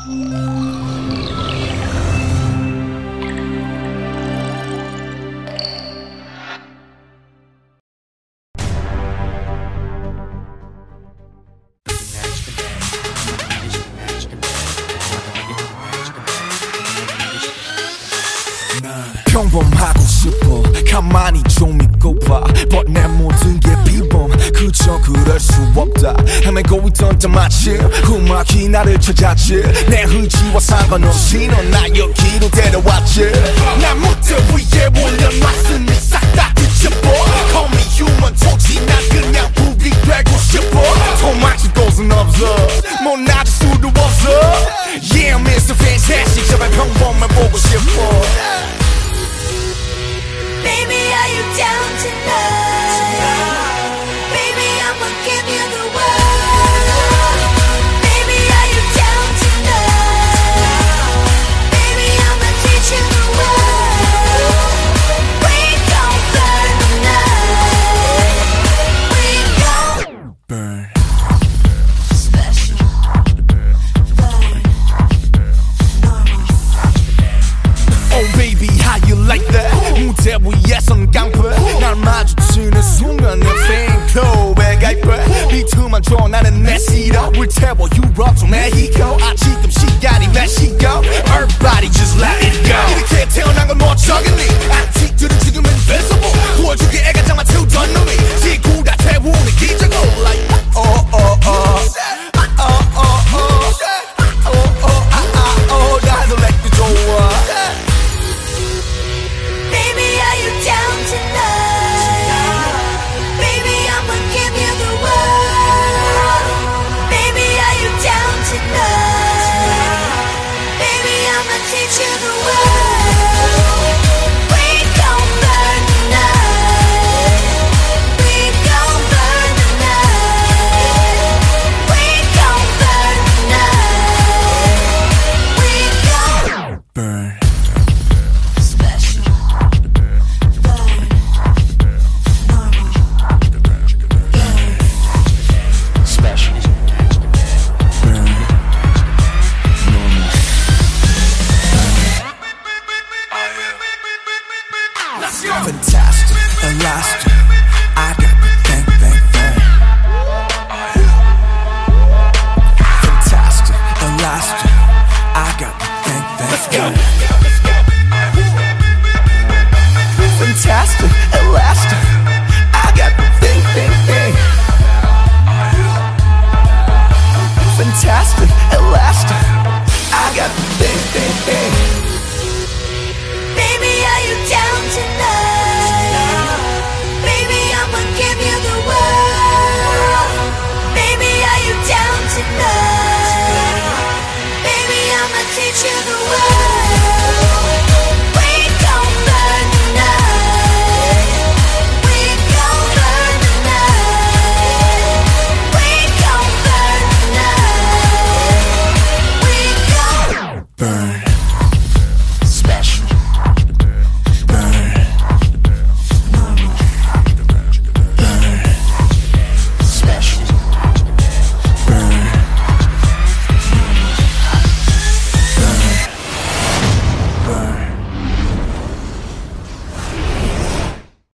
평범하고 싶어 가만히 좀 있고봐 But 내 모든 게 비범 그저 그럴 수 없다 헤매고 있던 때 마침 음악이 나를 찾았지 내 의지와 상관없이 넌 나 여기로 데려왔지 난 무대 위에 올려놨으니 싹 다 뒤집어 Call me human 토지 난 그냥 북이 되고 싶어 도망칠 곳은 없어 못 놔줄 수도 없어 Yeah Mr. Fantastic 제발 평범해 보고 싶어 Baby, are you down tonight? Baby, I'ma give you the world. Baby, are you down tonight? Baby, I'ma teach you the world. We gon' burn the night. We gon' burn special, burn, normal. Oh baby, how you like that? 무대 위에선 깡패 날 마주치는 순간 내 팬클럽에 가입해 비트만 줘 나는 내 시러 We'll tear you up